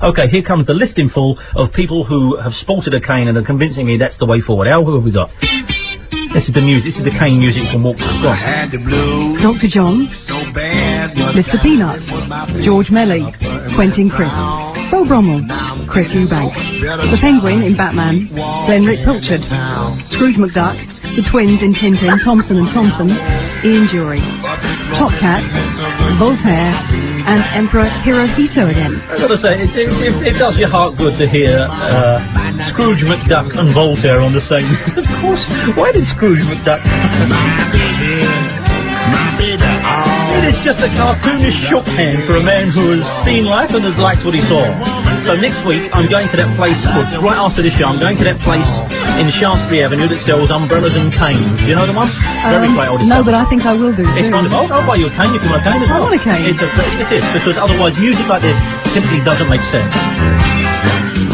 Okay, here comes the list in full of people who have sported a cane and are convincing me that's the way forward. Al, who have we got? This is the music. This is the cane music you can walk through. Dr. John, Mr. Peanuts, George Melly, Quentin Crisp, Beau Brummel, Chris Eubank, the Penguin in Batman, Glenrick Pilchard, Scrooge McDuck, the twins in Tintin, Thompson and Thompson, Ian Dury, Top Cat, Voltaire, and Emperor Hirohito again. I've got to say, it does your heart good to hear Scrooge McDuck and Voltaire on the same list. Of course, why did Scrooge McDuck... It is just a cartoonish shorthand for a man who has seen life and has liked what he saw. So next week, I'm going to that place, right after this show, I'm going to that place in Shaftesbury Avenue that sells umbrellas and canes. Do you know the one? Very quite old. No, but I think I will do. It's wonderful. I'll buy you a cane if you want a cane as well. I want a cane. It is, because otherwise music like this simply doesn't make sense.